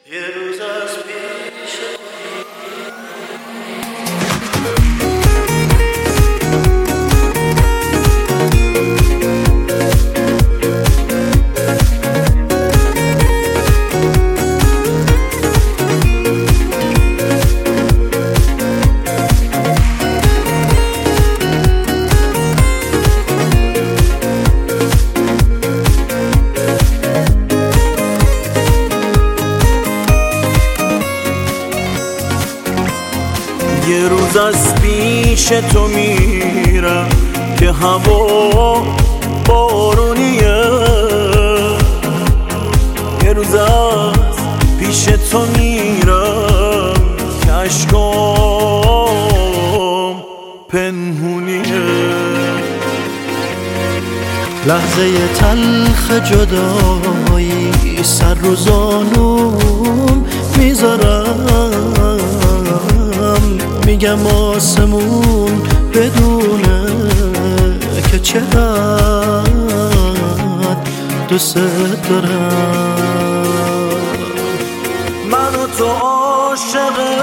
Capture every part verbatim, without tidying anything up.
یه روز از پیش یه روز از پیش تو میرم که هوا بارونیه، یه روز از پیش تو میرم که عشقام پنهونیه. لحظه تلخ جدایی سر رو زانوم میذارم، میگم آسمون بدونه که چقدر دوست دارم. من و تو عاشقه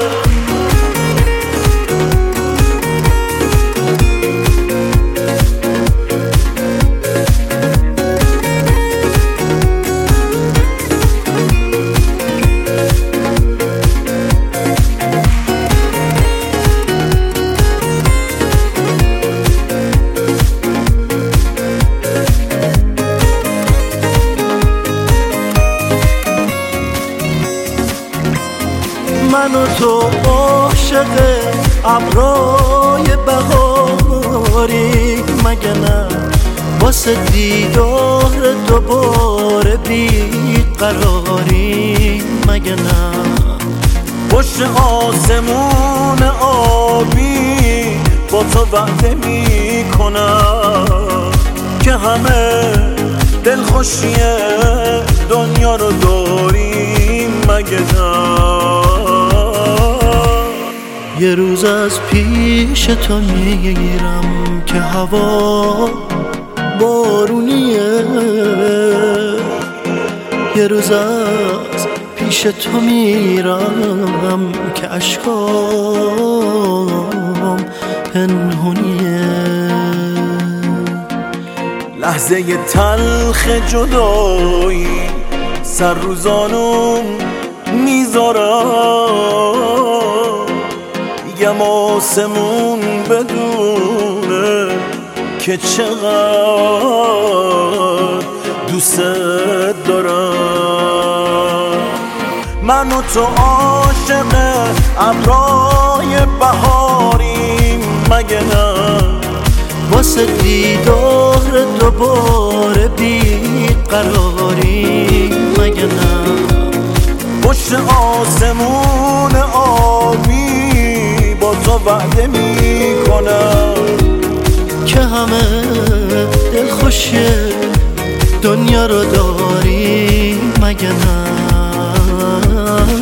من و تو عاشق ابرای بهاری، مگه نه واسه دیدار دوباره بیقراری، مگه نه پشت آسمون آبی با تو وعده میکنم که همه دلخوشی دنیا رو داریم، مگه نه یه روز از پیش تو میگیرم که هوا بارونیه، یه روز از پیش تو میرم که عشقام پنهونیه. لحظه تلخ جدایی سر رو زانوم میذارم، میگم آسمون بدونه که چقدر دوست دارم. من و تو عاشق ابرای بهاریم، مگه نه واسه دیدار دوباره بیقراری، مگه نه پشت آسمون آبی با تو وعده میکنم که همه دلخوشی دنیا رو داری، مگه نه